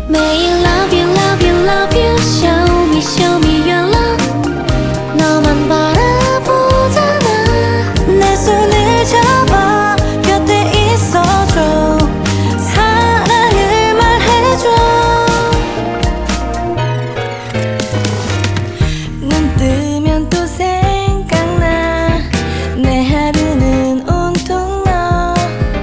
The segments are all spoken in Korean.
매일 love you love you love you show me your love 너만 바라보잖아 내 손을 잡아 곁에 있어줘 사랑을 말해줘 눈 뜨면 또 생각나 내 하루는 온통 너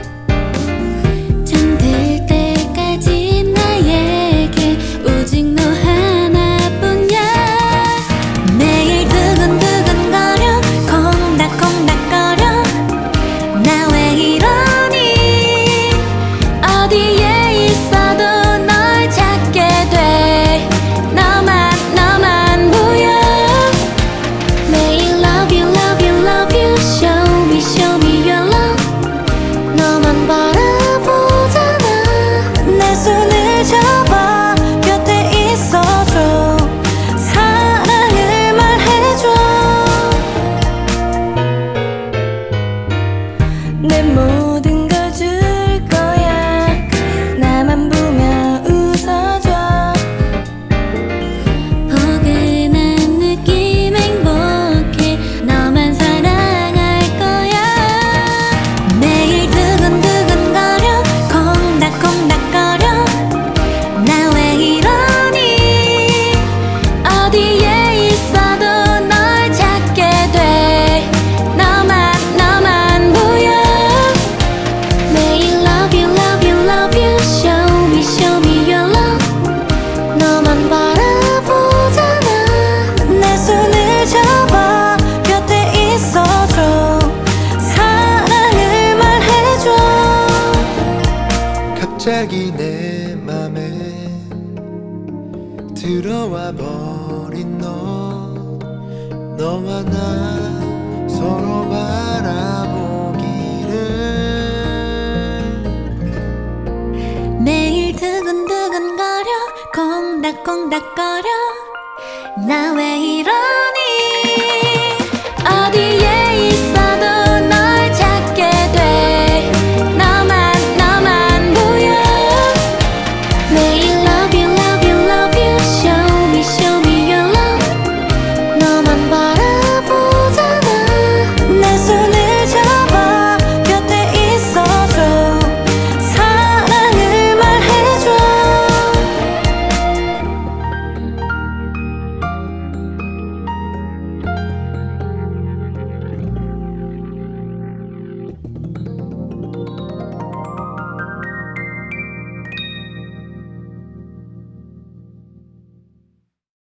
잠들 때까지 나에게 오직 너 하나뿐이야 매일 두근두근거려 콩닥콩닥거려 나 왜 이러니 어디에 있어도 널 찾게 돼 너만 보여 매일 love you love you love you show me your love 너만 바라보잖아 내 손을 잡아 곁에 있어줘 사랑을 말해줘 내 모든 걸 줄 거야 나만 보며 웃어줘 포근한 느낌 행복해 너만 사랑할 거야 매일 두근두근거려 콩닥콩닥거려 나 왜 이러니 어디에 있어도 널 찾게 돼 너만 보여 매일 love you love you show me your love 너만 바라보잖아 내 손을 잡아 곁에 있어줘 사랑을 말해줘 갑자기 내 맘에 들어와 버린 너와 나 서로 바라보기를 매일 두근두근거려 콩닥콩닥거려 나 왜 이러